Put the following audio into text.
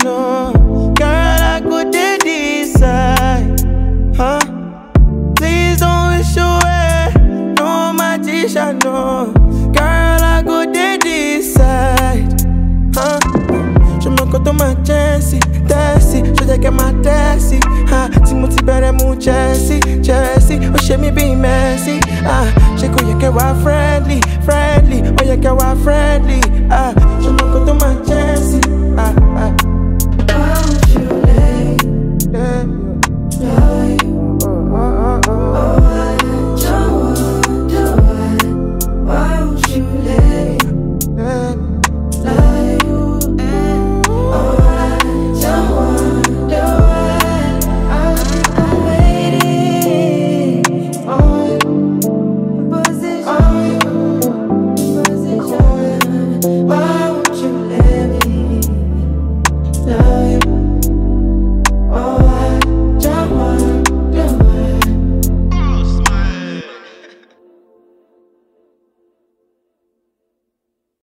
no. Girl, I could decide, huh? Please don't wish away, no magician, no. Girl, I could decide, huh? Je me compte ma Jessie, Tessie, je te get ma Tessie, ah. Timothy bere mu Jessie, Jessie, oh she me be messy, ah. She go you get wa friendly, friendly, oh you get wa friendly, ah. Je me compte ma Jessie, ah, ah.